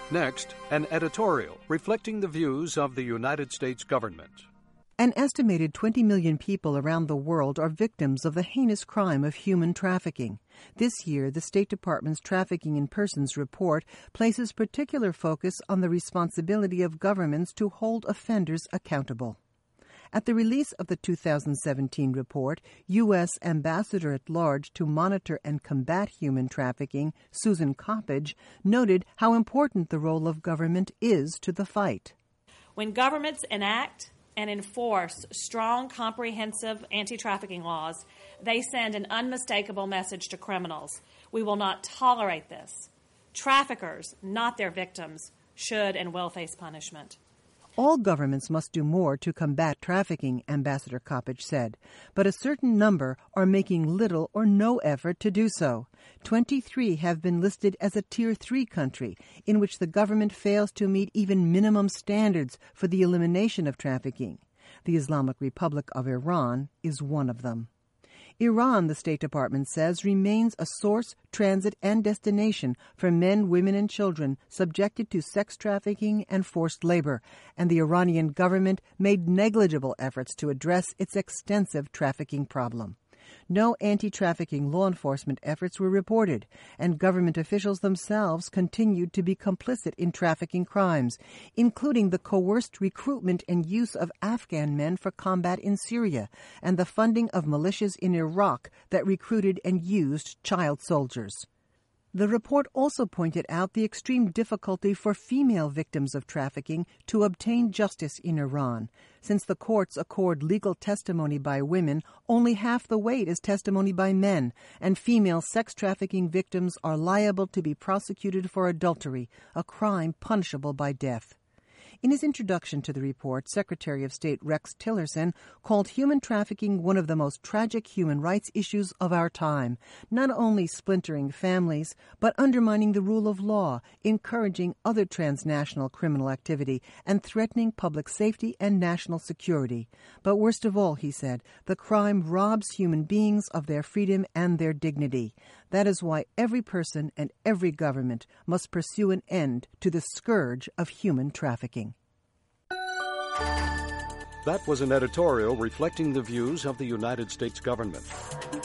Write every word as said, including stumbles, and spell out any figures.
Next, an editorial reflecting the views of the United States government. An estimated twenty million people around the world are victims of the heinous crime of human trafficking. This year, the State Department's Trafficking in Persons report places particular focus on the responsibility of governments to hold offenders accountable. At the release of the two thousand seventeen report, U S Ambassador at Large to Monitor and Combat Human Trafficking, Susan Coppage, noted how important the role of government is to the fight. When governments enact and enforce strong, comprehensive anti-trafficking laws, they send an unmistakable message to criminals. We will not tolerate this. Traffickers, not their victims, should and will face punishment. All governments must do more to combat trafficking, Ambassador Coppage said, but a certain number are making little or no effort to do so. twenty-three have been listed as a Tier three country, in which the government fails to meet even minimum standards for the elimination of trafficking. The Islamic Republic of Iran is one of them. Iran, the State Department says, remains a source, transit, and destination for men, women, and children subjected to sex trafficking and forced labor, and the Iranian government made negligible efforts to address its extensive trafficking problem. No anti-trafficking law enforcement efforts were reported, and government officials themselves continued to be complicit in trafficking crimes, including the coerced recruitment and use of Afghan men for combat in Syria, and the funding of militias in Iraq that recruited and used child soldiers. The report also pointed out the extreme difficulty for female victims of trafficking to obtain justice in Iran. Since the courts accord legal testimony by women only half the weight as testimony by men, and female sex trafficking victims are liable to be prosecuted for adultery, a crime punishable by death. In his introduction to the report, Secretary of State Rex Tillerson called human trafficking one of the most tragic human rights issues of our time, not only splintering families, but undermining the rule of law, encouraging other transnational criminal activity, and threatening public safety and national security. But worst of all, he said, the crime robs human beings of their freedom and their dignity. That is why every person and every government must pursue an end to the scourge of human trafficking. That was an editorial reflecting the views of the United States government.